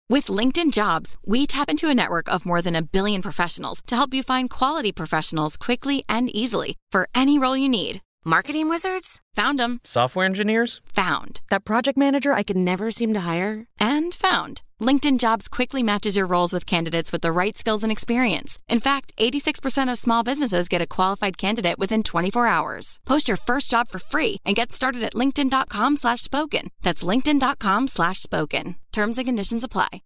With LinkedIn Jobs, we tap into a network of more than 1 billion professionals to help you find quality professionals quickly and easily for any role you need. Marketing wizards? Found them. Software engineers? Found. That project manager I could never seem to hire? And found. LinkedIn Jobs quickly matches your roles with candidates with the right skills and experience. In fact, 86% of small businesses get a qualified candidate within 24 hours. Post your first job for free and get started at linkedin.com/spoken. That's linkedin.com/spoken. Terms and conditions apply.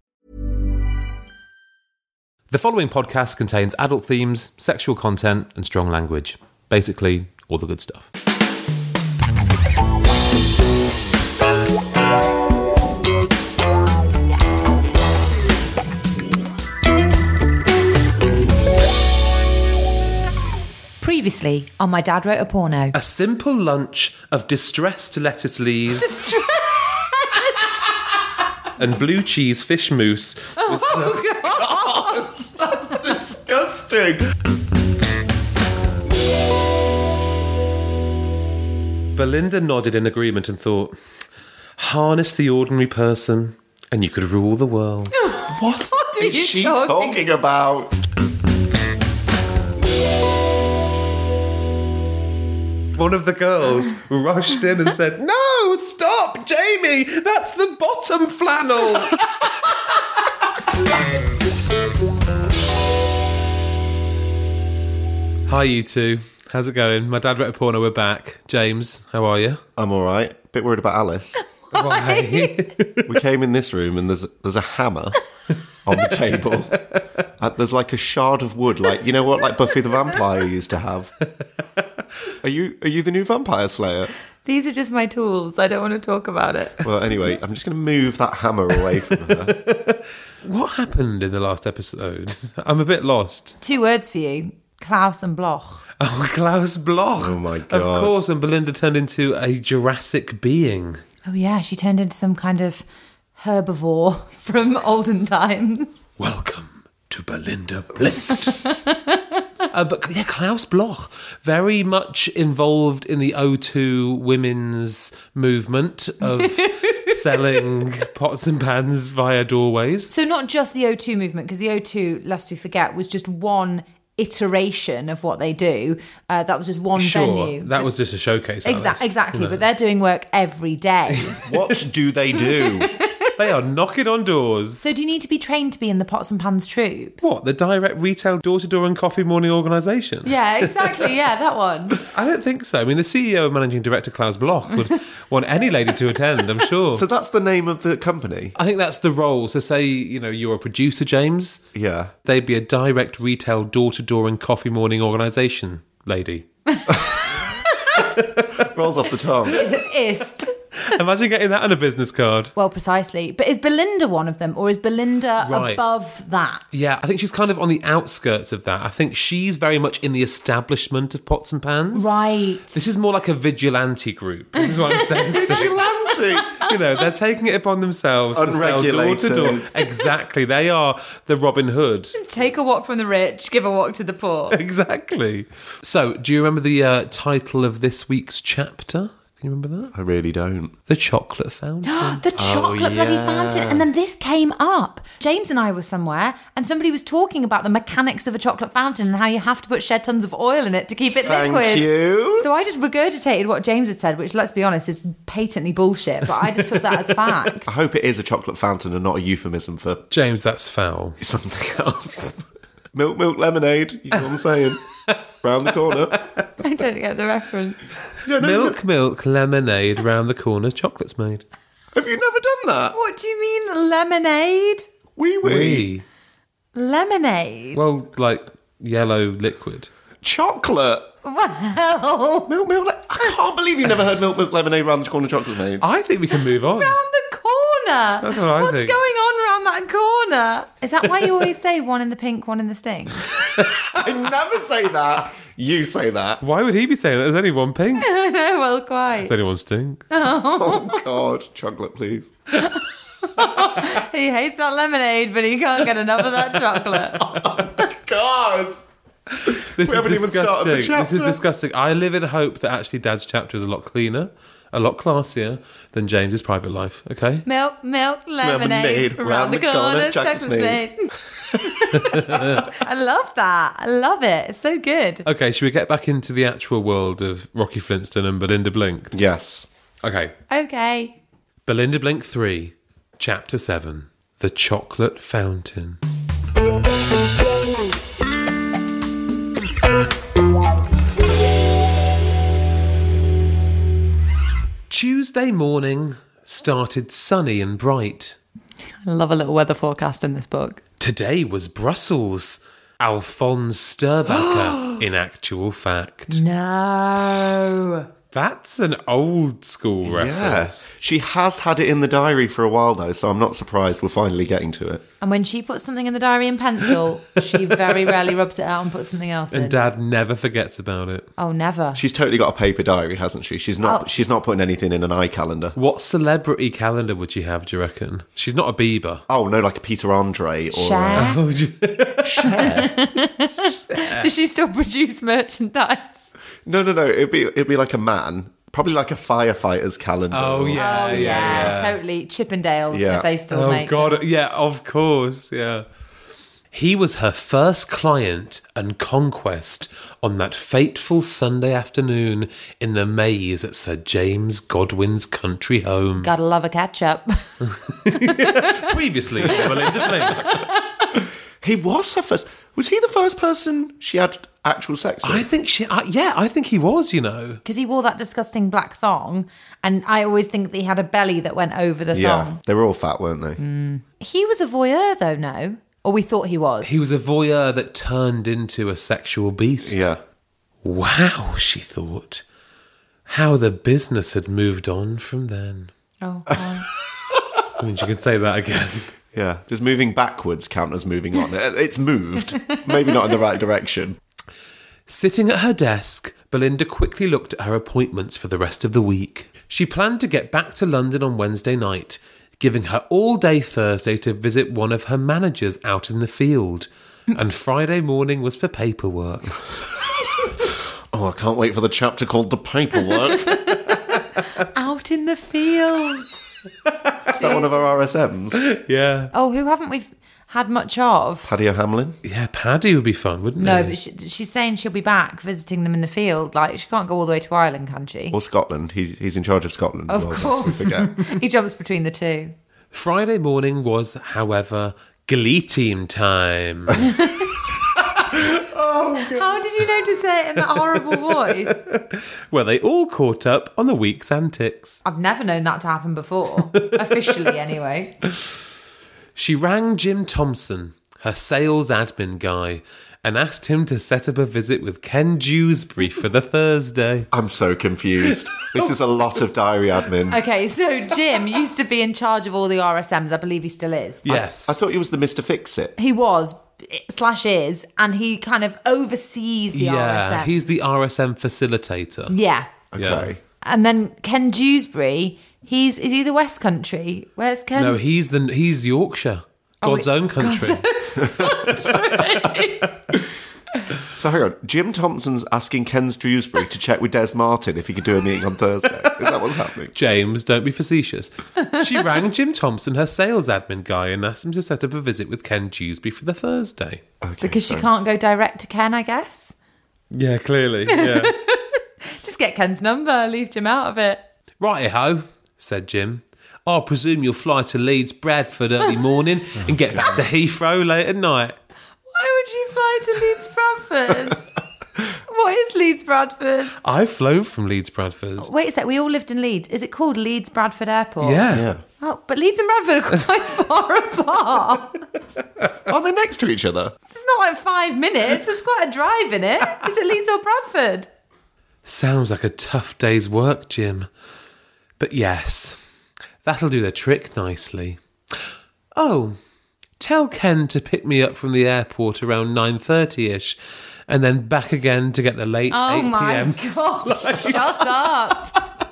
The following podcast contains adult themes, sexual content, and strong language. Basically, all the good stuff. Previously on My Dad Wrote a Porno. A simple lunch of distressed lettuce leaves and blue cheese fish mousse. God! That's disgusting. Belinda nodded in agreement and thought, harness the ordinary person and you could rule the world. What are is you she talking about? One of the girls rushed in and said, no, stop, Jamie, that's the bottom flannel. Hi, you two. How's it going? My Dad Wrote a Porno, we're back. James, how are you? I'm all right. Bit worried about Alice. Why? We came in this room and there's a hammer on the table. There's like a shard of wood, like, you know what, like Buffy the Vampire used to have. Are you the new vampire slayer? These are just my tools. I don't want to talk about it. Well, anyway, I'm just going to move that hammer away from her. What happened in the last episode? I'm a bit lost. 2 words for you. Klaus and Bloch. Oh, Klaus Bloch. Oh, my God. Of course, and Belinda turned into a Jurassic being. Oh, yeah, she turned into some kind of herbivore from olden times. Welcome to Belinda Blint. But yeah, Klaus Bloch, very much involved in the O2 women's movement of selling pots and pans via doorways. So not just the O2 movement, because the O2, lest we forget, was just one iteration of what they do. That was just one venue. That was just a showcase. Exactly, you know. but they're doing work every day. What do they do? They are knocking on doors. So do you need to be trained to be in the Pots and Pans troupe? What, the direct retail door-to-door and coffee morning organisation? Yeah, exactly, yeah, that one. I don't think so. I mean, the CEO and Managing Director, Klaus Bloch, would want any lady to attend, I'm sure. So that's the name of the company? I think that's the role. So say, you know, you're a producer, James. Yeah. They'd be a direct retail door-to-door and coffee morning organisation lady. Rolls off the tongue. Ist. Imagine getting that on a business card. Well, precisely. But is Belinda one of them, or is Belinda above that? Yeah, I think she's kind of on the outskirts of that. I think she's very much in the establishment of Pots and Pans. Right. This is more like a vigilante group. This is what I'm saying. Vigilante? You know, they're taking it upon themselves to sell door to door. Exactly. They are the Robin Hood. Take a walk from the rich, give a walk to the poor. Exactly. So, do you remember the title of this week's chapter? Can you remember that? I really don't. The Chocolate Fountain. The chocolate bloody fountain. And then this came up. James and I were somewhere and somebody was talking about the mechanics of a chocolate fountain and how you have to put shed tons of oil in it to keep it liquid. Thank you. So I just regurgitated what James had said, which, let's be honest, is patently bullshit, but I just took that as fact. I hope it is a chocolate fountain and not a euphemism for James, that's foul. something else. Milk, lemonade. You know what I'm saying? Round the corner. I don't get the reference. Milk, lemonade, round the corner, chocolate's made. Have you never done that? What do you mean, lemonade? Wee. Lemonade? Well, like yellow liquid. Chocolate. Well, Milk. I can't believe you've never heard milk, lemonade, round the corner, chocolate made. I think we can move on. round the corner. That's what I What's think. going on round that corner? Is that why you always say one in the pink, one in the sting? I never say that. You say that. Why would he be saying that? There's only one pink. No, well, quite. There's only one stink. Oh, God. Chocolate, please. He hates that lemonade, but he can't get enough of that chocolate. God. This We haven't even started the This is chapter. disgusting. I live in hope that actually Dad's chapter is a lot cleaner. A lot classier than James's private life, okay? Milk, lemonade, around the corner, chocolate's made. I love that. I love it. It's so good. Okay, should we get back into the actual world of Rocky Flintstone and Belinda Blink? Yes. Okay. Okay. Belinda Blink 3, Chapter 7, The Chocolate Fountain. Tuesday morning started sunny and bright. I love a little weather forecast in this book. Today was Brussels. Alphonse Sturbacker, in actual fact. No. That's an old school reference. Yes. She has had it in the diary for a while, though, so I'm not surprised we're finally getting to it. And when she puts something in the diary in pencil, she very rarely rubs it out and puts something else in. And Dad never forgets about it. Oh, never. She's totally got a paper diary, hasn't she? She's not putting anything in an iCalendar. What celebrity calendar would she have, do you reckon? She's not a Bieber. Oh, no, like a Peter Andre or... Cher? Cher? Does she still produce merchandise? No. It'd be like a man. Probably like a firefighter's calendar. Oh, yeah. Totally. Chippendales, Yeah. if they still make them. Oh, God. Yeah, of course. Yeah. He was her first client and conquest on that fateful Sunday afternoon in the maze at Sir James Godwin's country home. Gotta love a catch-up. Previously, Belinda Blink. He was her first... Was he the first person she had actual sex with? I think I think he was, you know. Because he wore that disgusting black thong, and I always think that he had a belly that went over the Yeah, thong. they were all fat, weren't they? He was a voyeur, though, no? Or we thought he was. He was a voyeur that turned into a sexual beast. Yeah. Wow, she thought. How the business had moved on from then. Oh, God. I mean, you could say that again. Yeah. Does moving backwards count as moving on? It's moved. Maybe not in the right direction. Sitting at her desk, Belinda quickly looked at her appointments for the rest of the week. She planned to get back to London on Wednesday night, giving her all day Thursday to visit one of her managers out in the field. And Friday morning was for paperwork. Oh, I can't wait for the chapter called The Paperwork. Out in the field. Is that one of our RSMs? Yeah. Oh, who haven't we had much of? Paddy O'Hamlin? Yeah, Paddy would be fun, wouldn't No, he? but she's saying she'll be back visiting them in the field. Like, she can't go all the way to Ireland, can she? Or Scotland. He's in charge of Scotland as Of well. course. lest we forget. He jumps between the two. Friday morning was, however, Glee Team time. How did you know to say it in that horrible voice? where they all caught up on the week's antics. I've never known that to happen before. Officially, anyway. She rang Jim Thompson, her sales admin guy, and asked him to set up a visit with Ken Dewsbury for the Thursday. I'm so confused. This is a lot of diary admin. Okay, so Jim used to be in charge of all the RSMs. I believe he still is. Yes. I thought he was the Mr. Fix-It. He was / is, and he kind of oversees the RSM. he's the RSM facilitator. Yeah. Okay. Yeah. And then Ken Dewsbury, is he the West Country? Where's Ken? No, he's Yorkshire. God's own country. So hang on. Jim Thompson's asking Ken Dewsbury to check with Des Martin if he could do a meeting on Thursday. Is that what's happening? James, don't be facetious. She rang Jim Thompson, her sales admin guy, and asked him to set up a visit with Ken Dewsbury for the Thursday. Okay, Because she can't go direct to Ken, I guess. Yeah, clearly. Yeah. Just get Ken's number, leave Jim out of it. Righty-ho, said Jim. I presume you'll fly to Leeds, Bradford early morning and get back to Heathrow late at night. Why would you fly to Leeds Bradford? What is Leeds Bradford? I flown from Leeds, Bradford. Wait a sec, we all lived in Leeds. Is it called Leeds Bradford Airport? Yeah. Oh, but Leeds and Bradford are quite far apart. Are they next to each other? It's not like 5 minutes. There's quite a drive in it. Is it Leeds or Bradford? Sounds like a tough day's work, Jim. But yes, that'll do the trick nicely. Oh, tell Ken to pick me up from the airport around 9:30ish and then back again to get the late 8 p.m. gosh, shut up.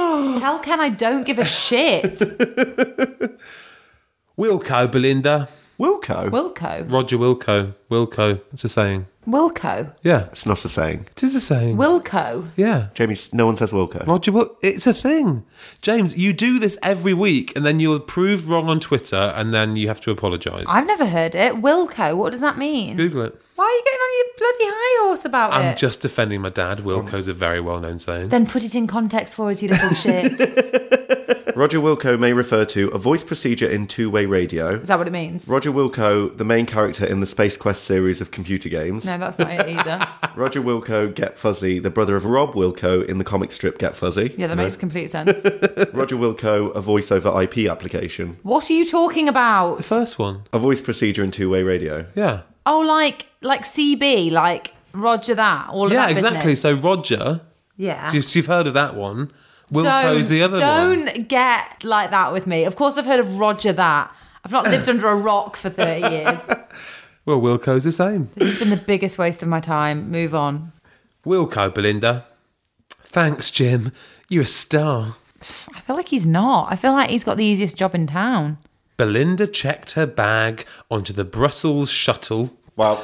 Tell Ken I don't give a shit. Wilco, Belinda, Wilco? Wilco. Roger Wilco. Wilco. It's a saying. Wilco. Yeah. It's not a saying. It is a saying. Wilco. Yeah. Jamie, no one says Wilco. Roger it's a thing. James, you do this every week and then you're proved wrong on Twitter and then you have to apologise. I've never heard it. Wilco. What does that mean? Google it. Why are you getting on your bloody high horse about I'm it? just defending my dad. Wilco's a very well-known saying. Then put it in context for us, you little shit. Roger Wilco may refer to a voice procedure in two-way radio. Is that what it means? Roger Wilco, the main character in the Space Quest series of computer games. No, that's not it either. Roger Wilco, Get Fuzzy, the brother of Rob Wilco in the comic strip Get Fuzzy. Yeah, that makes complete sense. Roger Wilco, a voice over IP application. What are you talking about? The first one. A voice procedure in two-way radio. Yeah. Oh, like CB, like Roger that, all of Yeah, that exactly. business. So Roger, Yeah. you've heard of that one. Wilco's the other one. Don't get like that with me. Of course I've heard of Roger that. I've not lived under a rock for 30 years. Well, Wilco's the same. This has been the biggest waste of my time. Move on. Wilco, Belinda. Thanks, Jim. You're a star. I feel like he's not. I feel like he's got the easiest job in town. Belinda checked her bag onto the Brussels shuttle. Wow.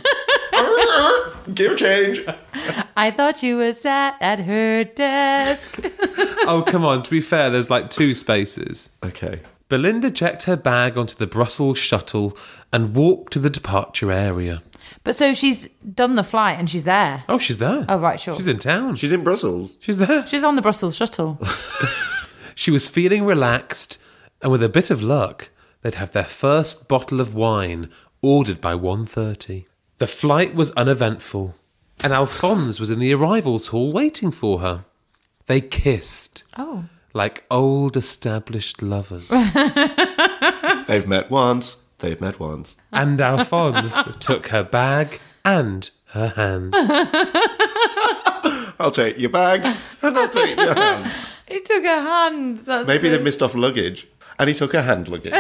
Gear change. I thought you were sat at her desk. Oh, come on. To be fair, there's like 2 spaces. Okay. Belinda checked her bag onto the Brussels shuttle and walked to the departure area. But so she's done the flight and she's there. Oh, she's there. Oh, right, sure. She's in town. She's in Brussels. She's there. She's on the Brussels shuttle. She was feeling relaxed, and with a bit of luck, they'd have their first bottle of wine ordered by 1:30. The flight was uneventful, and Alphonse was in the arrivals hall waiting for her. They kissed. Oh. Like old established lovers. They've met once. They've met once. And Alphonse took her bag and her hand. I'll take your bag and I'll take your hand. He took her hand. That's Maybe it. they've missed off luggage. And he took her hand luggage.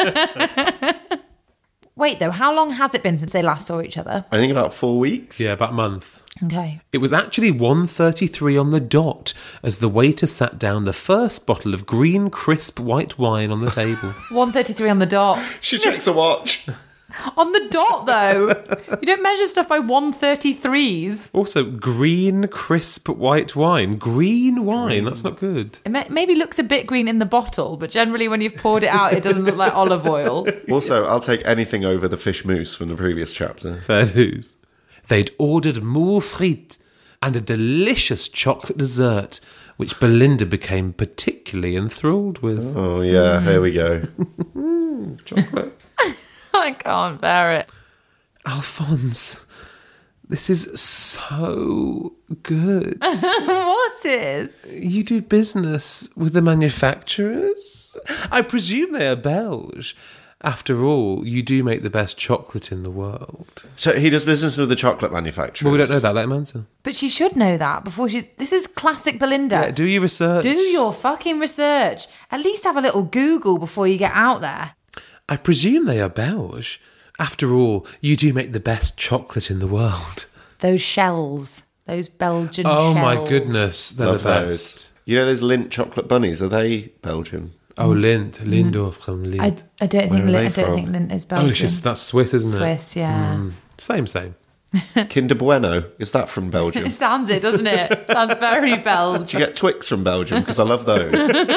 Wait, though, how long has it been since they last saw each other? I think about 4 weeks. Yeah, about a month. Okay. It was actually 1:33 on the dot as the waiter sat down the first bottle of green, crisp white wine on the table. 1:33 on the dot. She checks a watch. On the dot, though. You don't measure stuff by 1:33s. Also, green, crisp white wine. Green wine, that's not good. It maybe looks a bit green in the bottle, but generally when you've poured it out, it doesn't look like olive oil. Also, I'll take anything over the fish mousse from the previous chapter. Fair dues. They'd ordered moule frites and a delicious chocolate dessert, which Belinda became particularly enthralled with. Oh, yeah, here we go. Chocolate. I can't bear it. Alphonse, this is so good. What is? You do business with the manufacturers? I presume they are Belge. After all, you do make the best chocolate in the world. So he does business with the chocolate manufacturers. Well, we don't know that. Let him answer. But she should know that before she's... This is classic Belinda. Yeah, do your research. Do your fucking research. At least have a little Google before you get out there. I presume they are Belge. After all, you do make the best chocolate in the world. Those shells. Those Belgian shells. Oh my goodness, they're Love the best. those. You know those Lindt chocolate bunnies? Are they Belgian? Oh, Lindt. Lindor from Lindt. I don't Where think are they Lint, I don't from? think Lint is Oh, Belgian. it's just, that's Swiss, isn't it? Swiss, yeah. Same. Kinder Bueno. Is that from Belgium? It sounds it, doesn't it? Sounds very Do Belgian. you get Twix from Belgium? Because I love those.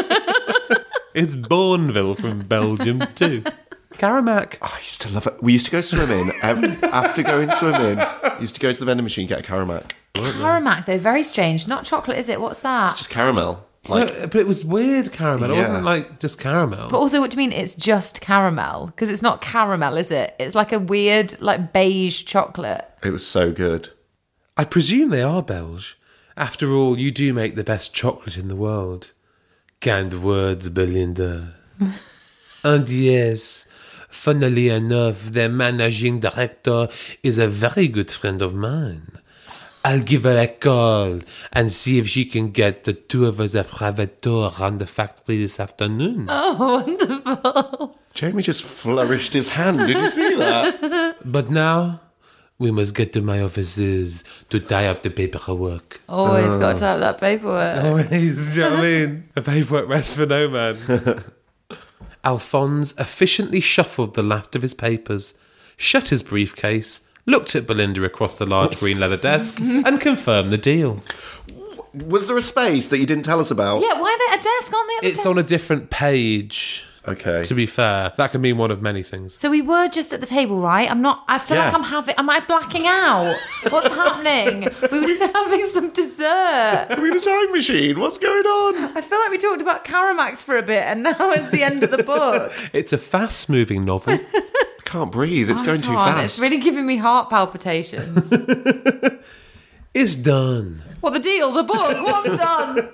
It's Bourneville from Belgium too. Caramac. I used to love it. We used to go swimming. After going swimming, used to go to the vending machine, get a Caramac. Caramac, though, very strange. Not chocolate, is it? What's that? Just caramel. Like, No, but it was weird caramel. It Yeah. wasn't like just caramel. But also, what do you mean it's just caramel? Because it's not caramel, is it? It's like a weird, like beige chocolate. it was so good. I presume they are Belge. After all, you do make the best chocolate in the world. Kind words, Belinda. And yes, funnily enough, their managing director is a very good friend of mine. I'll give her a call and see if she can get the two of us a private tour around the factory this afternoon. Oh, wonderful. Jamie just flourished his hand. Did you see that? But now, we must get to my offices to tie up the paperwork. Always got to have that paperwork. Always, do you know what I mean? The paperwork rests for no man. Alphonse efficiently shuffled the last of his papers, shut his briefcase, looked at Belinda across the large green leather desk, and confirmed the deal. Was there a space that you didn't tell us about? Yeah, why are they at a desk? Aren't they at the It's on a different page. Okay. To be fair, that can mean one of many things. So we were just at the table, right? I feel like am I blacking out? What's happening? We were just having some dessert. Are we in a time machine? What's going on? I feel like we talked about Caramax for a bit and now it's the end of the book. It's a fast-moving novel. I can't breathe. It's going too fast. It's really giving me heart palpitations. It's done. What, the deal? The book? What's done?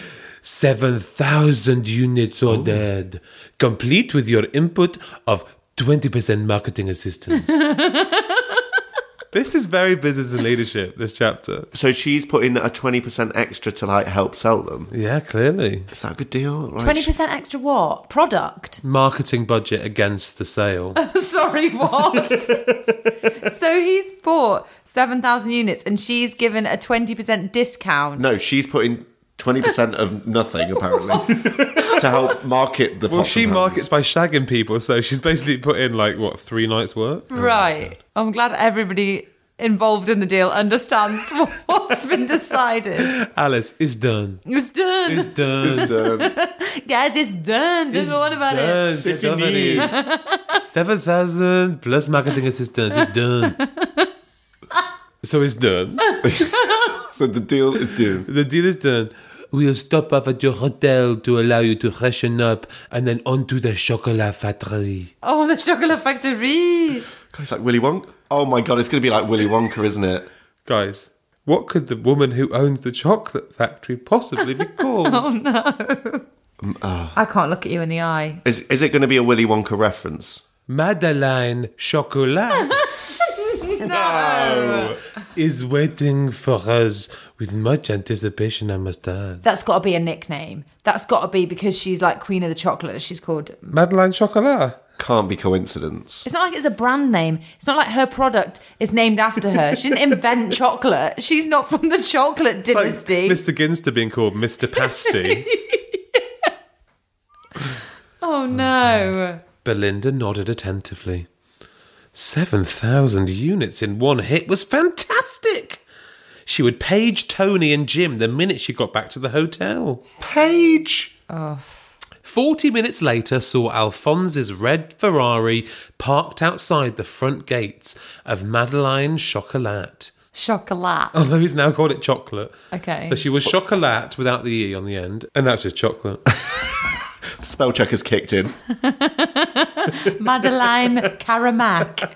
7,000 units ordered, complete with your input of 20% marketing assistance. This is very business and leadership, this chapter. So she's put in a 20% extra to like help sell them. Yeah, clearly. Is that a good deal? Right. 20% extra what? Product? Marketing budget against the sale. Sorry, what? So he's bought 7,000 units and she's given a 20% discount. No, she's put in 20% of nothing, apparently, to help market the Well, pots she and pans. markets by shagging people, so she's basically put in, 3 nights' work? Right. I'm glad everybody involved in the deal understands what's been decided. Alice, it's done. It's done. It's done. Guys, it's done. Don't go on about done. it. It's already 7,000 plus marketing assistants. It's done. So it's done. So the deal is done. The deal is done. We'll stop off at your hotel to allow you to freshen up and then on to the chocolat factory. Oh, the chocolate factory. It's like Willy Wonka. Oh my God, it's going to be like Willy Wonka, isn't it? Guys, what could the woman who owns the chocolate factory possibly be called? Oh, no. I can't look at you in the eye. Is it going to be a Willy Wonka reference? Madeleine Chocolat is waiting for us with much anticipation, I must add. That's got to be a nickname. That's got to be because she's like Queen of the Chocolate. She's called... Madeleine Chocolat. Can't be coincidence. It's not like it's a brand name. It's not like her product is named after her. She didn't invent chocolate. She's not from the chocolate dynasty. Like Mr. Ginster being called Mr. Pasty. Oh, no. Belinda nodded attentively. 7,000 units in one hit was fantastic. She would page Tony and Jim the minute she got back to the hotel. Paige! 40 minutes later saw Alphonse's red Ferrari parked outside the front gates of Madeleine Chocolat. Chocolat. Although he's now called it chocolate. Okay. So she was chocolat without the E on the end, and that's just chocolate. Spell checker's kicked in. Madeleine Caramac.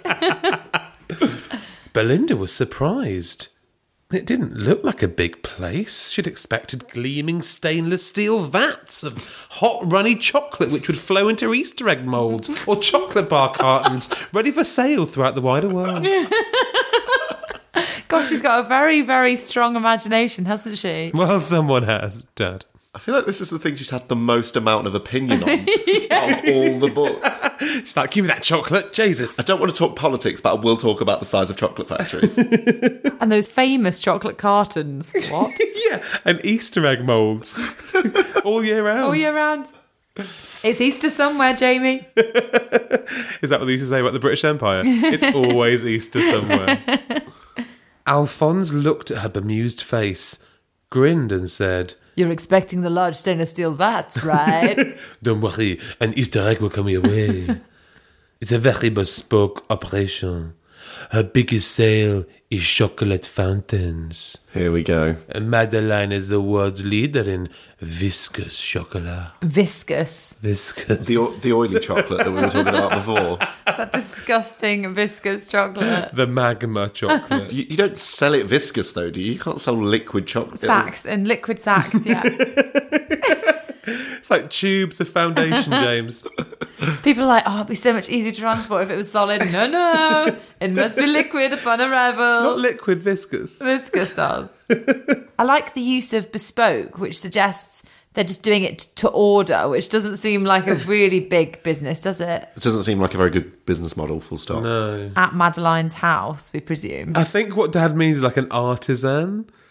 Belinda was surprised. It didn't look like a big place. She'd expected gleaming stainless steel vats of hot, runny chocolate which would flow into Easter egg moulds or chocolate bar cartons ready for sale throughout the wider world. Gosh, she's got a very, very strong imagination, hasn't she? Well, someone has, Dad. I feel like this is the thing she's had the most amount of opinion on out of all the books. She's like, give me that chocolate, Jesus. I don't want to talk politics, but I will talk about the size of chocolate factories. And those famous chocolate cartons. What? Yeah, and Easter egg moulds. All year round. All year round. It's Easter somewhere, Jamie. Is that what they used to say about the British Empire? It's always Easter somewhere. Alphonse looked at her bemused face, grinned and said, You're expecting the large stainless steel vats, right? Don't worry, an Easter egg will come your way. It's a very bespoke operation. Her biggest sale is chocolate fountains. Here we go. And Madeleine is the world's leader in viscous chocolate. Viscous. Viscous. The oily chocolate that we were talking about before. That disgusting viscous chocolate. The magma chocolate. You don't sell it viscous, though, do you? You can't sell liquid chocolate. Sacks and liquid sacks, yeah. It's like tubes of foundation, James. People are like, oh, it'd be so much easier to transport if it was solid. No. It must be liquid upon arrival. Not liquid, viscous. Viscous does. I like the use of bespoke, which suggests they're just doing it to order, which doesn't seem like a really big business, does it? It doesn't seem like a very good business model, full stop. No. At Madeleine's house, we presume. I think what Dad means is like an artisan.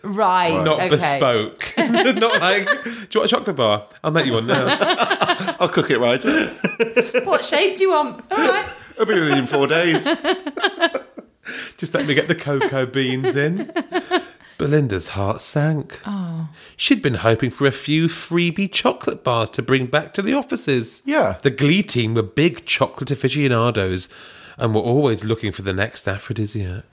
Right. not okay. bespoke. Not like, do you want a chocolate bar? I'll make you one now. I'll cook it right. What shape do you want? All right. I'll be with you in 4 days. Just let me get the cocoa beans in. Belinda's heart sank. Oh. She'd been hoping for a few freebie chocolate bars to bring back to the offices. Yeah. The Glee team were big chocolate aficionados and were always looking for the next aphrodisiac.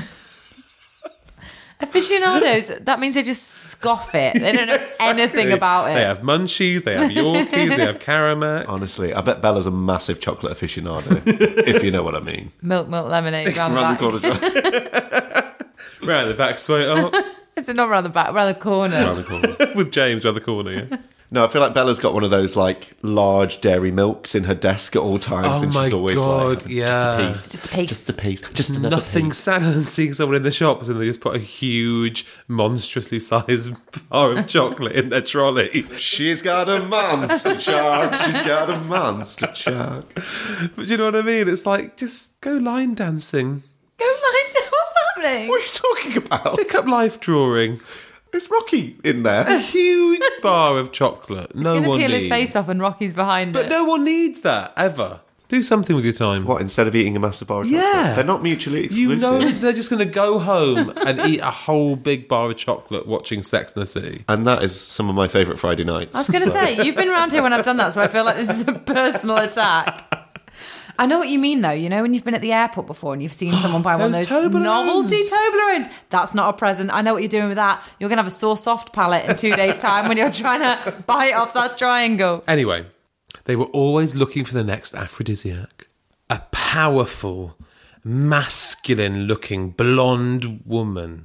Aficionados, that means they just scoff it. They don't know anything about it. They have munchies, they have Yorkies, they have Caramac. Honestly, I bet Bella's a massive chocolate aficionado, if you know what I mean. Milk, lemonade, round the Round back. the corner. Round the back, sweetheart. Is it not round the back, round the corner? Round the corner. With James round the corner, yeah. No, I feel like Bella's got one of those like large dairy milks in her desk at all times, Oh and my she's always God, like, yeah. just a piece, Just a piece. just a piece, just another Nothing piece. sadder than seeing someone in the shops and they just put a huge, monstrously sized bar of chocolate in their trolley. She's got a monster truck. She's got a monster truck. But you know what I mean? It's like, just go line dancing. Go line down. What's happening? What are you talking about? Pick up life drawing. Is Rocky in there? A huge bar of chocolate. No He's going one to peel needs. his face off and Rocky's behind But it. no one needs that, ever. Do something with your time. What, instead of eating a massive bar of chocolate? Yeah. They're not mutually You exclusive. know they're just going to go home and eat a whole big bar of chocolate watching Sex and the City. And that is some of my favourite Friday nights. I was going to say, you've been around here when I've done that, so I feel like this is a personal attack. I know what you mean, though. You know, when you've been at the airport before and you've seen someone buy one of Those those Toblerones. novelty Toblerones. That's not a present. I know what you're doing with that. You're going to have a sore soft palate in 2 days' time when you're trying to bite off that triangle. Anyway, they were always looking for the next aphrodisiac. A powerful, masculine-looking blonde woman.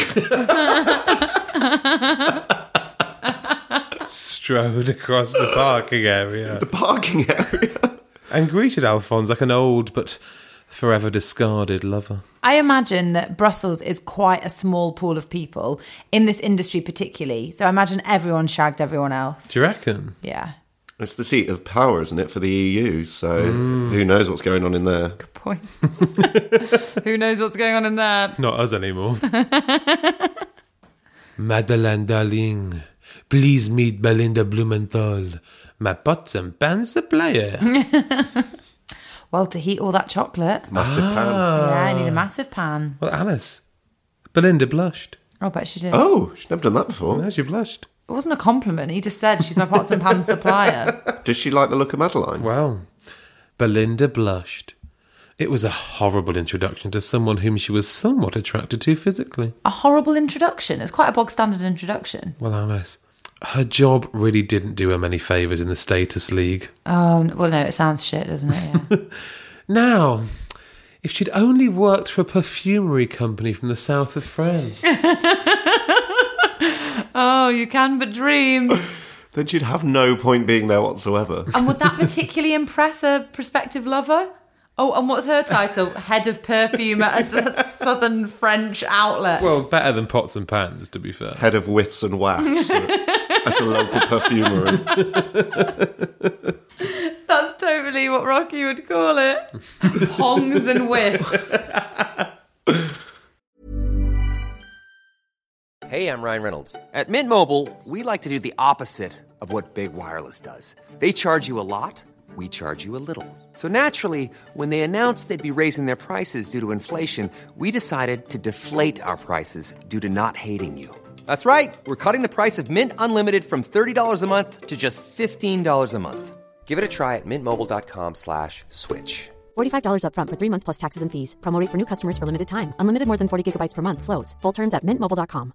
Strode across the parking area The parking area. and greeted Alphonse like an old but forever discarded lover. I imagine that Brussels is quite a small pool of people, in this industry particularly. So I imagine everyone shagged everyone else. Do you reckon? Yeah. It's the seat of power, isn't it, for the EU? So who knows what's going on in there? Point. Who knows what's going on in there? Not us anymore. Madeleine, darling, please meet Belinda Blumenthal, my pots and pan supplier. Well, to heat all that chocolate. Massive pan. Yeah, I need a massive pan. Well, Alice, Belinda blushed. Oh, but she did. Oh, she's never done that before. Now she blushed. It wasn't a compliment. He just said she's my pots and pans supplier. Does she like the look of Madeline? Well, Belinda blushed. It was a horrible introduction to someone whom she was somewhat attracted to physically. A horrible introduction. It's quite a bog standard introduction. Well, Alice, her job really didn't do her many favours in the status league. Oh, well, no, it sounds shit, doesn't it? Yeah. Now, if she'd only worked for a perfumery company from the south of France. Oh, you can but dream. Then she'd have no point being there whatsoever. And would that particularly impress a prospective lover? Oh, and what's her title? Head of perfume at a southern French outlet. Well, better than pots and pans, to be fair. Head of whiffs and wafts at a local perfumery. That's totally what Rocky would call it. Pongs and whiffs. Hey, I'm Ryan Reynolds. At Mint Mobile, we like to do the opposite of what Big Wireless does. They charge you a lot, we charge you a little. So naturally, when they announced they'd be raising their prices due to inflation, we decided to deflate our prices due to not hating you. That's right. We're cutting the price of Mint Unlimited from $30 a month to just $15 a month. Give it a try at mintmobile.com/switch. $45 up front for 3 months plus taxes and fees. Promo rate for new customers for limited time. Unlimited more than 40 gigabytes per month. Slows full terms at mintmobile.com.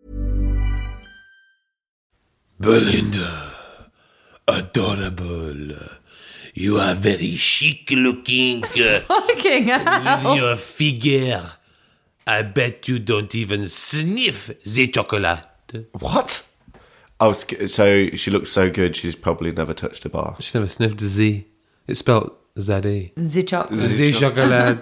Belinda, adorable. You are very chic looking. Fucking hell. Your figure. I bet you don't even sniff the chocolate. What? Oh, so she looks so good, she's probably never touched a bar. She never sniffed a Z. It's spelled Z-E. Zichok. The chocolate.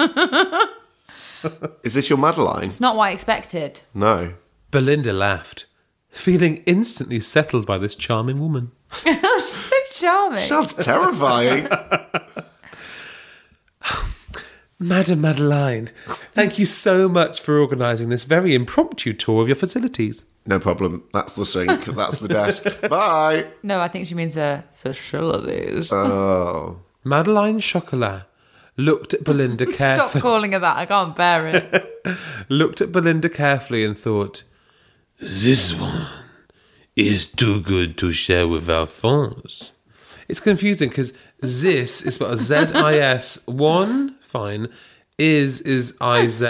Is this your Madeline? It's not what I expected. No. Belinda laughed, feeling instantly settled by this charming woman. Oh, she's so charming. Sounds terrifying. Madame Madeline, Thank you so much for organising this very impromptu tour of your facilities. No problem. That's the sink. That's the desk. Bye. No, I think she means facilities. Oh. Madeleine Chocolat looked at Belinda Stop carefully. calling her that. I can't bear it. Looked at Belinda carefully and thought, "This one is too good to share with Alphonse." It's confusing because this is spelled Z-I-S. One, fine. Is I-Z.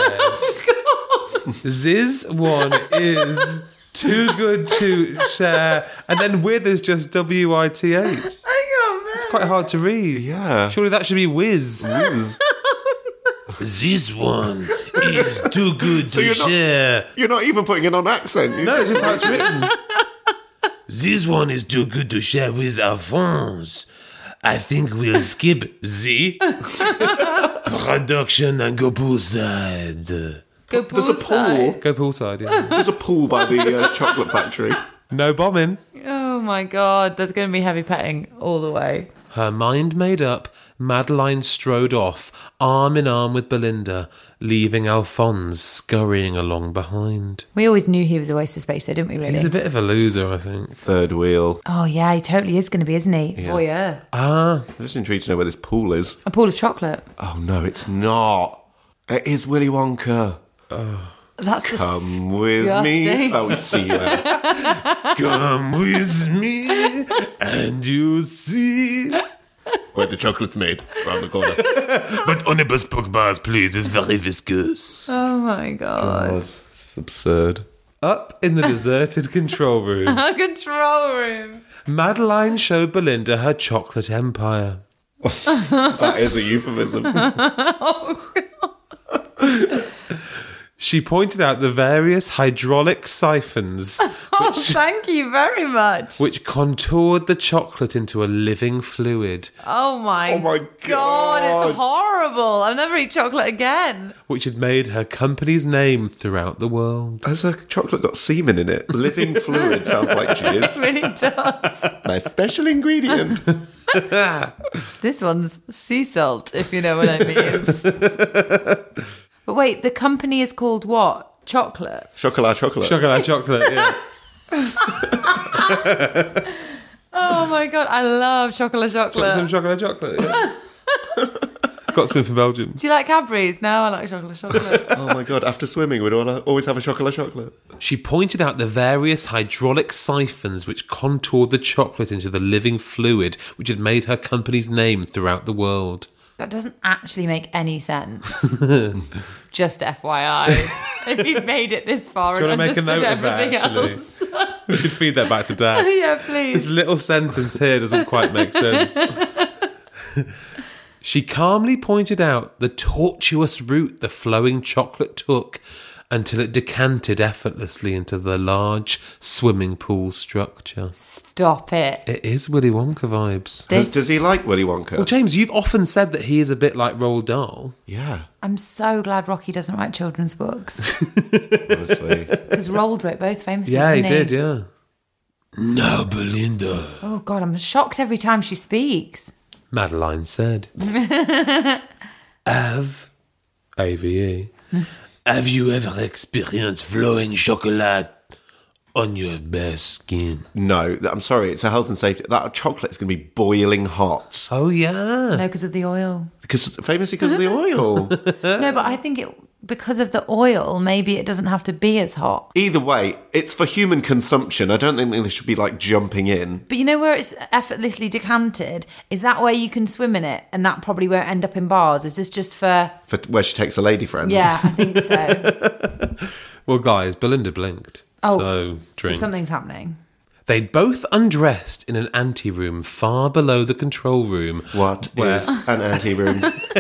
This one is too good to share. And then with is just W-I-T-H. I can't bear It's quite hard to read. Yeah. Surely that should be whiz. This one is too good to you're not- share. You're not even putting it on accent. No, it's just how it's written. This one is too good to share with Alphonse. I think we'll skip the production and go poolside. Go There's a pool. Go poolside, yeah. There's a pool by the chocolate factory. No bombing. Oh my God, there's going to be heavy petting all the way. Her mind made up, Madeline strode off, arm in arm with Belinda, leaving Alphonse scurrying along behind. We always knew he was a waste of space, though, didn't we, really? He's a bit of a loser, I think. Third wheel. Oh, yeah, he totally is going to be, isn't he? Voyeur. Ah, I'm just intrigued to know where this pool is. A pool of chocolate. Oh, no, it's not. It is Willy Wonka. That's Come with me. disgusting. Oh, see you there. come with me and you'll see. Where the chocolate's made. Round the corner. But only bespoke bars, please. It's very viscous. Oh my God. It's absurd. Up in the deserted control room, A control room. Madeline showed Belinda her chocolate empire. That is a euphemism. She pointed out the various hydraulic siphons Oh, thank you very much. which contoured the chocolate into a living fluid, Oh my, Oh my God, God. it's horrible. I'll never eat chocolate again. which had made her company's name throughout the world. Has a chocolate got semen in it? Living fluid sounds like It jizz. really does. My special ingredient. This one's sea salt, if you know what I mean. But wait, the company is called what? Chocolate? Chocolat. Chocolate, yeah. Oh my God, I love chocolate. Got some chocolate, yeah. Got some from Belgium. Do you like Cadbury's? No, I like chocolate. Oh my God, after swimming, we'd always have a chocolate. She pointed out the various hydraulic siphons which contoured the chocolate into the living fluid which had made her company's name throughout the world. That doesn't actually make any sense. Just FYI. If you've made it this far Do you and want to make a understood note of that, everything actually? else. We should feed that back to Dad. Yeah, This please. little sentence here doesn't quite make sense. She calmly pointed out the tortuous route the flowing chocolate took until it decanted effortlessly into the large swimming pool structure. Stop it. It is Willy Wonka vibes. Does he like Willy Wonka? Well, James, you've often said that he is a bit like Roald Dahl. Yeah, I'm so glad Rocky doesn't write children's books. honestly. Because Roald wrote both famously. Yeah, he didn't did, yeah. Now, Belinda, Oh, God, I'm shocked every time she speaks. Madeline said. A-V-E. Have you ever experienced flowing chocolate on your bare skin? No, I'm sorry, it's a health and safety. That chocolate's going to be boiling hot. Oh, yeah. No, because of the oil. Famously because of the oil. No, but I think because of the oil, maybe it doesn't have to be as hot. Either way, it's for human consumption. I don't think they should be like jumping in. But you know where it's effortlessly decanted? Is that where you can swim in it? And that probably won't end up in bars. Is this just for... For where she takes her lady friends. Yeah, I think so. Well, guys, Belinda blinked. Oh, so so drink. something's happening. They'd both undressed in an anteroom far below the control room. What is an anteroom?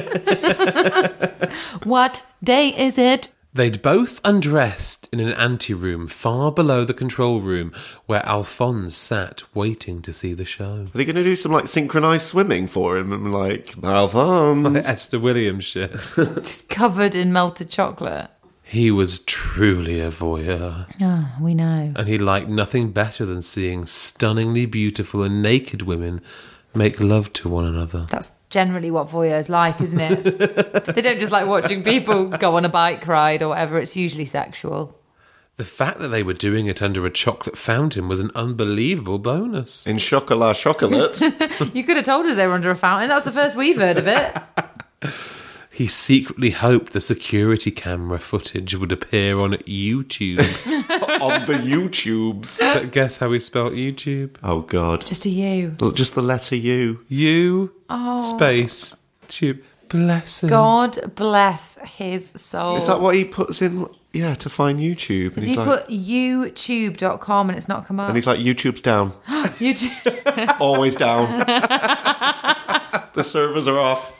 What day is it? They'd both undressed in an anteroom far below the control room where Alphonse sat waiting to see the show. Are they going to do some like synchronized swimming for him? And like, Alphonse. Esther Williams shit. Just covered in melted chocolate. He was truly a voyeur, Oh, we know. and he liked nothing better than seeing stunningly beautiful and naked women make love to one another. That's generally what voyeur's like, isn't it? They don't just like watching people go on a bike ride or whatever. It's usually sexual. The fact that they were doing it under a chocolate fountain was an unbelievable bonus. In chocolat chocolate. You could have told us they were under a fountain. That's the first we've heard of it. He secretly hoped the security camera footage would appear on YouTube. On the YouTubes. But guess how he spelt YouTube? Oh, God. Just a U. Just the letter U. U space tube. Bless him. God bless his soul. Is that what he puts in? Yeah, to find YouTube. Does And he put youtube.com and it's not come up? and he's like, YouTube's down. YouTube. It's always down. The servers are off.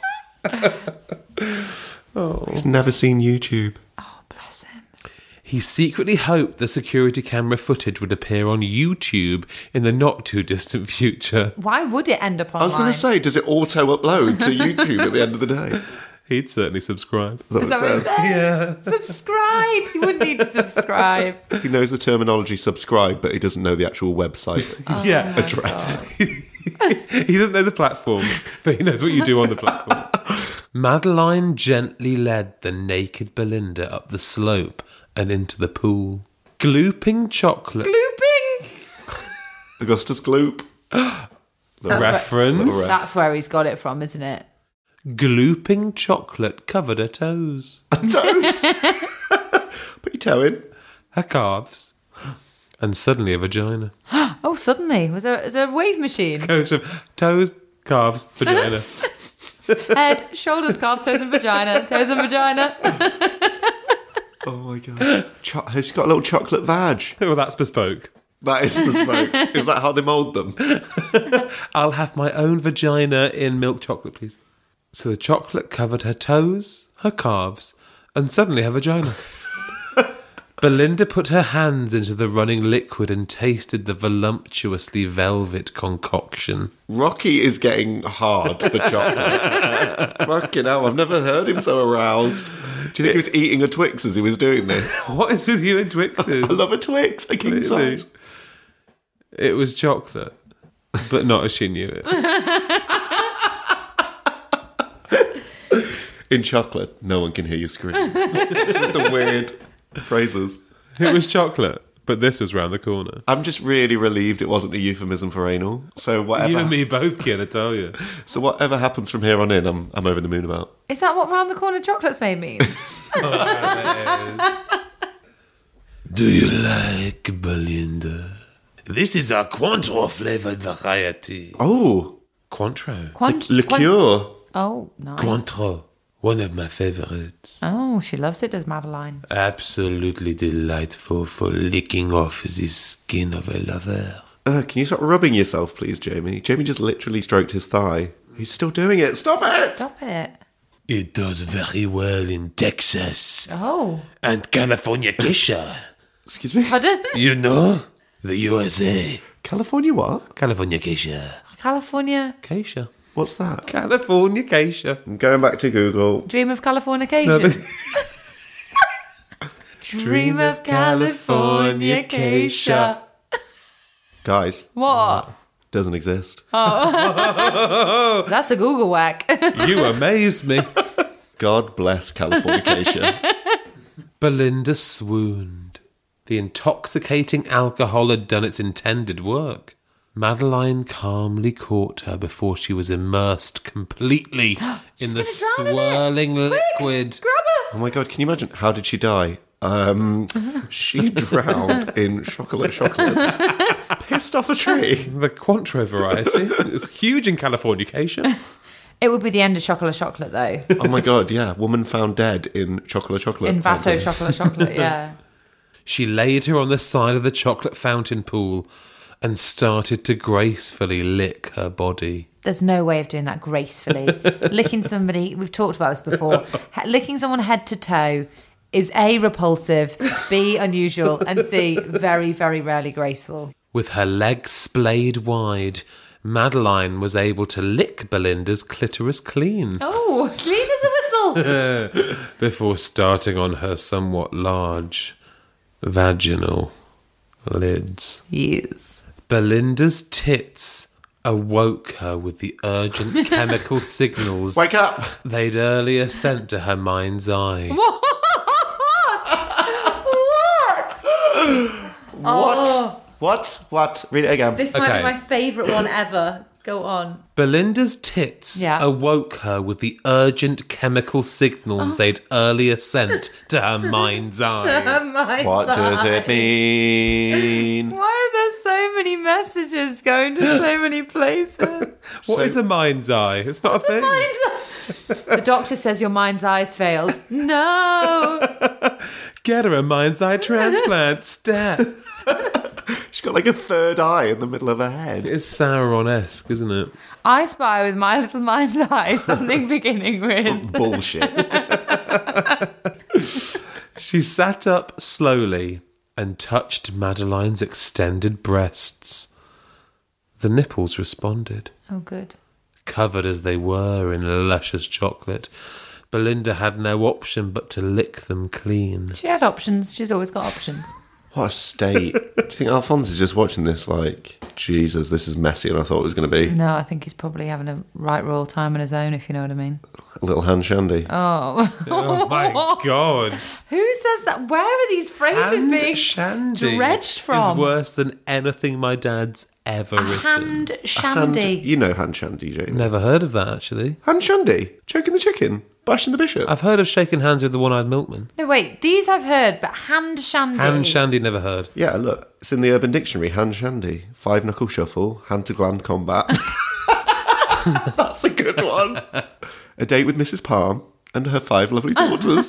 He's never seen YouTube. Oh, bless him. He secretly hoped the security camera footage would appear on YouTube in the not too distant future. Why would it end up online? I was going to say, does it auto-upload to YouTube at the end of the day? He'd certainly subscribe. Is that what it says? Yeah. Subscribe. He wouldn't need to subscribe. He knows the terminology subscribe, but he doesn't know the actual website Yeah. address. He doesn't know the platform, but he knows what you do on the platform. Madeline gently led the naked Belinda up the slope and into the pool. Glooping chocolate. Glooping. Augustus Gloop. Reference. That's where he's got it from, isn't it? Glooping chocolate covered her toes, Toes. Put your toe in. her calves, and suddenly a vagina. Oh, suddenly. Was there a wave machine? Goes from toes, calves, vagina. Head, shoulders, calves, toes and vagina. Toes and vagina. Oh my God. She's got a little chocolate vag. Well, that's bespoke. That is the smoke. Is that how they mould them? I'll have my own vagina in milk chocolate, please. So the chocolate covered her toes, her calves, and suddenly her vagina. Belinda put her hands into the running liquid and tasted the voluptuously velvet concoction. Rocky is getting hard for chocolate. Fucking hell, I've never heard him so aroused. Do you think he was eating a Twix as he was doing this? What is with you and Twixes? I love a Twix, a king Really? size. It was chocolate, but not as she knew it. In chocolate, no one can hear you scream. It's with the weird phrases. It was chocolate, but this was round the corner. I'm just really relieved it wasn't a euphemism for anal. So whatever. You and me both, kid, I tell you. So whatever happens from here on in, I'm over the moon about. Is that what round the corner chocolates made means? Do you like Belinda? This is a Cointreau flavoured variety. Oh, Cointreau. liqueur. Oh, nice. Cointreau. One of my favourites. Oh, she loves it, does Madeline. Absolutely delightful for licking off the skin of a lover. Can you stop rubbing yourself, please, Jamie? Jamie just literally stroked his thigh. He's still doing it. Stop it! Stop it. It does very well in Texas Oh. and California Geisha. Excuse me? Pardon? You know? The USA. California what? California Geisha. California. Geisha. What's that? California Geisha. I'm going back to Google. Dream of Californication. Dream of Californication. Guys, What? doesn't exist. That's a Google whack. You amaze me. God bless Californication. Belinda swooned. The intoxicating alcohol had done its intended work. Madeline calmly caught her before she was immersed completely in the drown in it. swirling Quick, liquid. grab her. Oh my God, can you imagine? How did she die? She drowned in chocolate chocolates. Pissed off a tree. The Cointreau variety. It was huge in Californication. It would be the end of chocolate, though. Oh my God, yeah. Woman found dead in chocolate. In Vatto chocolate, yeah. She laid her on the side of the chocolate fountain pool and started to gracefully lick her body. There's no way of doing that gracefully. Licking somebody, we've talked about this before, licking someone head to toe is A, repulsive, B, unusual, and C, very, very rarely graceful. With her legs splayed wide, Madeline was able to lick Belinda's clitoris clean Oh, clean as a whistle. before starting on her somewhat large vaginal lids. Yes. Belinda's tits awoke her with the urgent chemical signals Wake up! they'd earlier sent to her mind's eye. What? What? Read it again. This might Okay. be my favourite one ever. Go on. Belinda's tits Yeah. awoke her with the urgent chemical signals they'd earlier sent to her mind's eye. What does it mean? Why are there so many messages going to so many places? What is a mind's eye? It's not a thing. The doctor says your mind's eyes failed. No. Get her a mind's eye transplant. Stat. She's got like a third eye in the middle of her head. It's Sauron-esque, isn't it? I spy with my little mind's eye something beginning with. Bullshit. She sat up slowly and touched Madeline's extended breasts. The nipples responded. Oh, good. Covered as they were in luscious chocolate, Belinda had no option but to lick them clean. She had options. She's always got options. What a state. Do you think Alphonse is just watching this like, Jesus, this is messier than I thought it was going to be? No, I think he's probably having a right royal time on his own, if you know what I mean. A little hand shandy. Oh. Oh my God. Who says that? Where are these phrases Hand being shandy dredged from? is worse than anything my dad's ever written. Hand Hand, shandy. you know hand shandy, Jamie. Never heard of that, actually. Hand shandy. Choking the chicken. Bashing the bishop. I've heard of shaking hands with the one-eyed milkman. No, wait. These I've heard, but hand shandy. Hand shandy, never heard. Yeah, look. It's in the Urban Dictionary. Hand shandy. 5-knuckle shuffle. Hand-to-gland combat. That's a good one. A date with Mrs. Palm and her 5 lovely daughters.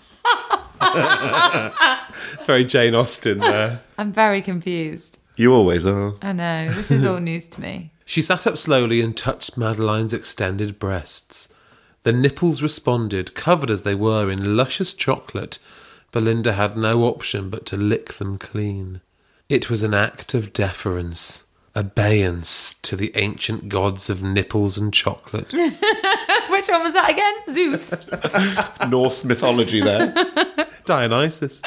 Very Jane Austen there. I'm very confused. You always are. I know. This is all news to me. She sat up slowly and touched Madeline's extended breasts. The nipples responded, covered as they were in luscious chocolate. Belinda had no option but to lick them clean. It was an act of deference, abeyance to the ancient gods of nipples and chocolate. Which one was that again? Zeus. Norse mythology there. Dionysus.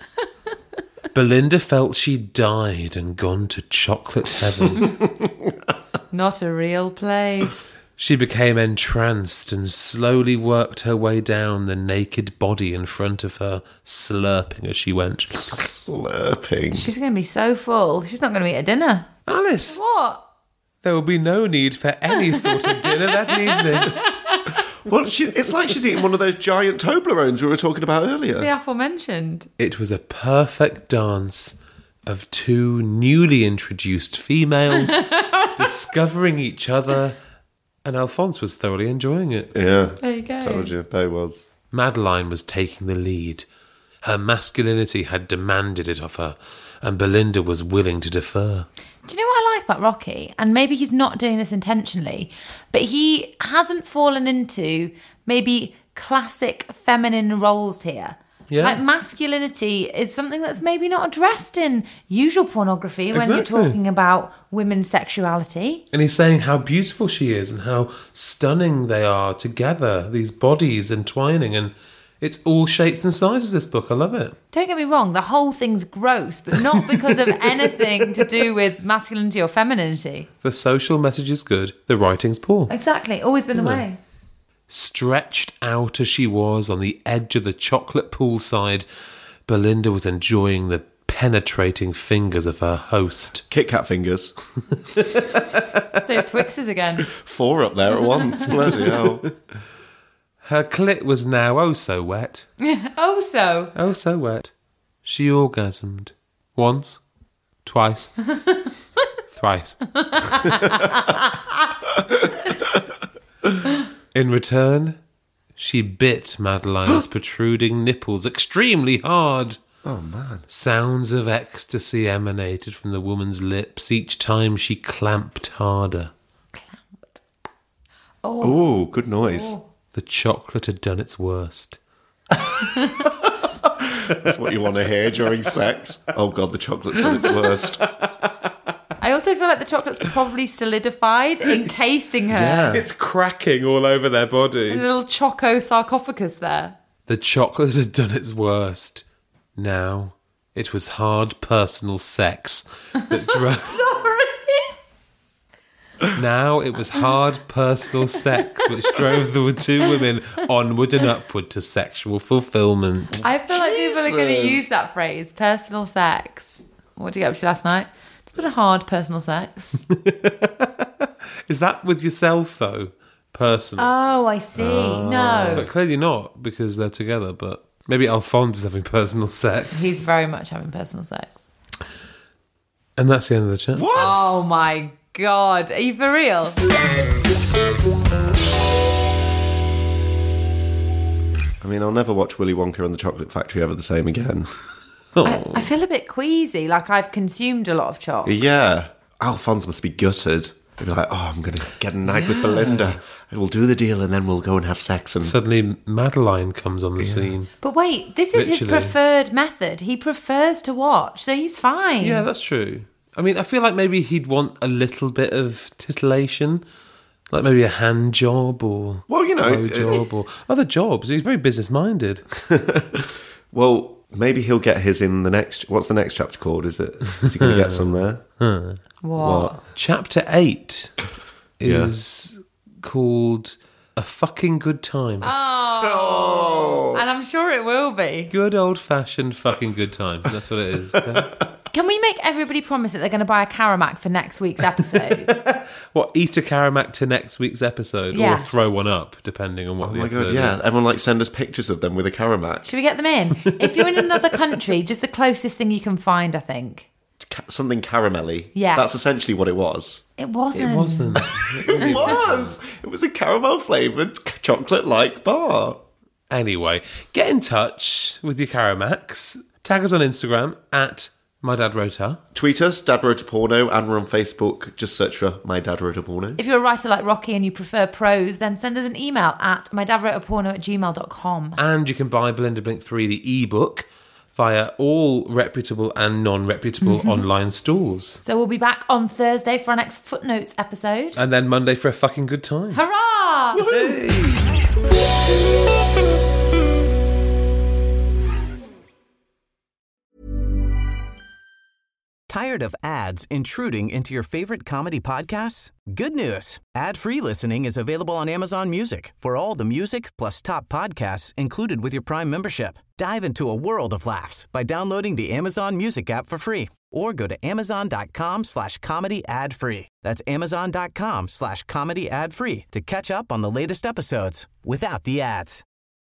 Belinda felt she'd died and gone to chocolate heaven. Not a real place. She became entranced and slowly worked her way down the naked body in front of her, slurping as she went. Slurping. She's going to be so full. She's not going to eat a dinner. Alice, What? there will be no need for any sort of dinner that evening. Well, it's like she's eating one of those giant Toblerones we were talking about earlier. The aforementioned. It was a perfect dance of two newly introduced females discovering each other, and Alphonse was thoroughly enjoying it. Yeah. There you go. Told you, there was. Madeline was taking the lead. Her masculinity had demanded it of her, and Belinda was willing to defer. Do you know what I like about Rocky? And maybe he's not doing this intentionally, but he hasn't fallen into maybe classic feminine roles here. Yeah. Like masculinity is something that's maybe not addressed in usual pornography when Exactly. you're talking about women's sexuality. And he's saying how beautiful she is and how stunning they are together, these bodies entwining, and it's all shapes and sizes, this book. I love it. Don't get me wrong, the whole thing's gross, but not because of anything to do with masculinity or femininity. The social message is good, the writing's poor. Exactly, always been the way. Stretched out as she was on the edge of the chocolate poolside, Belinda was enjoying the penetrating fingers of her host. Kit Kat fingers. So it's Twixes again. 4 up there at once. Bloody hell. Her clit was now oh so wet. Oh, so. Oh so wet. She orgasmed. Once. Twice. Thrice. In return, she bit Madeline's protruding nipples extremely hard. Oh, man. Sounds of ecstasy emanated from the woman's lips each time she clamped harder. Oh, good noise. The chocolate had done its worst. That's what you want to hear during sex. Oh, God, the chocolate's done its worst. I also feel like the chocolate's probably solidified, encasing her. Yeah. It's cracking all over their A body. little choco sarcophagus there. The chocolate had done its worst. Now, it was hard personal sex that drove... Sorry. Now it was hard personal sex which drove the two women onward and upward to sexual fulfillment. I feel like people are going to use that phrase, personal sex. What did you get up to last night? It's been a hard personal sex. Is that with yourself, though? Personal? Oh, I see. No. But clearly not, because they're together. But maybe Alphonse is having personal sex. He's very much having personal sex. And that's the end of the chat. What? Oh, my God. Are you for real? I mean, I'll never watch Willy Wonka and the Chocolate Factory ever the same again. I feel a bit queasy, like I've consumed a lot of chalk. Yeah. Alphonse must be gutted. He'd be like, oh, I'm going to get a night with Belinda. We'll do the deal and then we'll go and have sex. And Suddenly, Madeline comes on the scene. But wait, this is his Literally. preferred method. He prefers to watch, so he's fine. Yeah, that's true. I mean, I feel like maybe he'd want a little bit of titillation. Like maybe a hand job or Well, you know, job or other jobs. He's very business-minded. well, maybe he'll get his in the next... What's the next chapter called? Is he going to get some there? What? Chapter 8 is called A Fucking Good Time. Oh. And I'm sure it will be. Good old-fashioned fucking good time. That's what it is. Okay? Can we make everybody promise that they're going to buy a Caramac for next week's episode? What, eat a Caramac to next week's episode? Yeah. Or throw one up, depending on what Oh the my episode God, yeah. is. Everyone, send us pictures of them with a Caramac. Should we get them in? If you're in another country, just the closest thing you can find, I think. Something caramelly. Yeah. That's essentially what it was. It wasn't. It wasn't. It was. It was a caramel-flavoured, chocolate-like bar. Anyway, get in touch with your Caramacs. Tag us on Instagram at My Dad Wrote Her. Tweet us, Dad Wrote a Porno, and we're on Facebook. Just search for My Dad Wrote a Porno. If you're a writer like Rocky and you prefer prose, then send us an email at mydadwroteaporno@gmail.com. And you can buy Belinda Blink 3, the ebook, via all reputable and non-reputable online stores. So we'll be back on Thursday for our next Footnotes episode. And then Monday for a fucking good time. Hurrah! Tired of ads intruding into your favorite comedy podcasts? Good news. Ad-free listening is available on Amazon Music for all the music plus top podcasts included with your Prime membership. Dive into a world of laughs by downloading the Amazon Music app for free or go to amazon.com/comedy ad-free. That's amazon.com/comedy ad-free to catch up on the latest episodes without the ads.